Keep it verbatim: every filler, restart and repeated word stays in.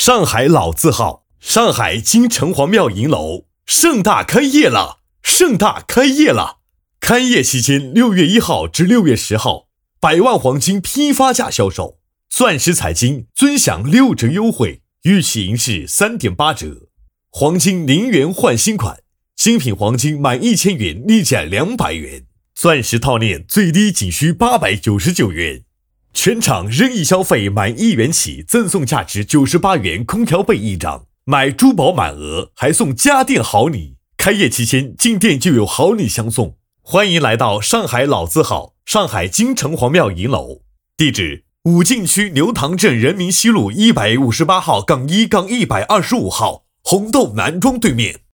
上海老字号上海金城隍庙银楼盛大开业了，盛大开业了！开业期间，六月一号至六月十号，百万黄金批发价销售，钻石彩金尊享六折优惠，玉器银饰三点八折，黄金零元换新款，精品黄金满一千元立减两百元，钻石套链最低仅需八百九十九元。全场任意消费满一元起赠送价值九十八元空调被一张，买珠宝满额还送家电好礼。开业期间进店就有好礼相送，欢迎来到上海老字号上海金城隍庙银楼，地址武进区牛塘镇人民西路一百五十八号杠一杠一百二十五号红豆男装对面。